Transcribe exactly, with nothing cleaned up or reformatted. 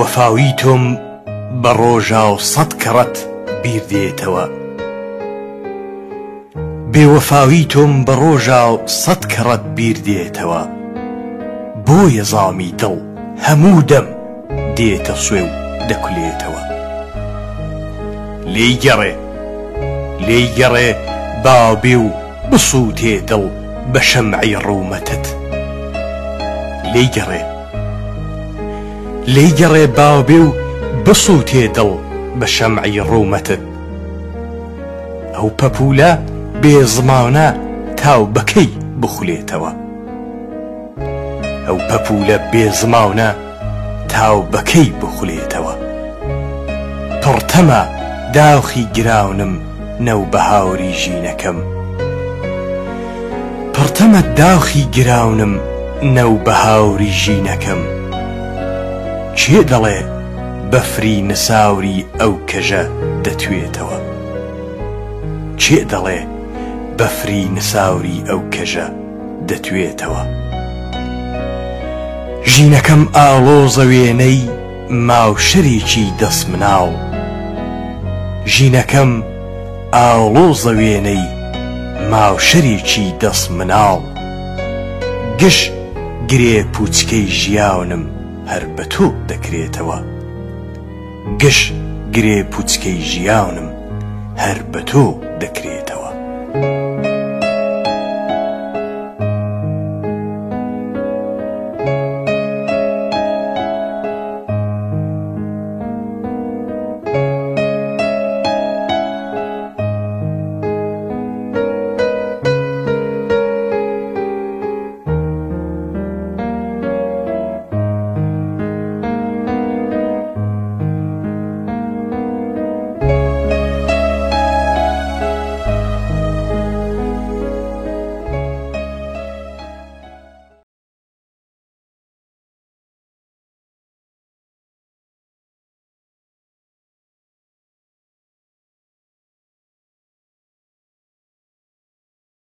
بێوەفاوی تۆم بە ڕۆژا و سەد کەڕەت بیر دێتەوە بێوەفاوی تۆم بە ڕۆژا و سەد کەڕەت بیر دێتەوە بۆیە زامی دڵ هەموو دەم دێتە سوێ و دەکولێتەوە لێی گەڕێ لێی گەڕێ باوبێ و بسووتێ دڵ بە شەمعی ڕوومەتت لێی گەڕێ لێی گەڕێ باوبێ و بسووتێ دڵ بە شەمعی ڕوومەتت ئەو پەپولە بێزمانە تاو بەکەی بخولێتەوە ئەو پەپولە بێزمانە تاو بەکەی بخولێتەوە پڕتەمە داوخی گراونم نەو بە هاوری ژینەکەم پڕتەمە داوخی گراونم نەو بە هاوری ژینەکەم چێ دەڵێ بەفری نساوری ئەو کەژە دەتوێتەوە چێ دەڵێ بەفری نساوری ئەو کەژە دەتوێتەوە ژینەکەم ئاڵۆزە وێنەی ماوشەرێکی دەست مناڵ ژینەکەم ئاڵۆزە وێنەی ماوشەرێکی دەست مناڵ گشت گرێ پوچکەی ژیاونم هەر بە تۆ دەکرێتەوە گشت گرێ پوچکەی ژیاونم هەر بە تۆ دەکرێتەوە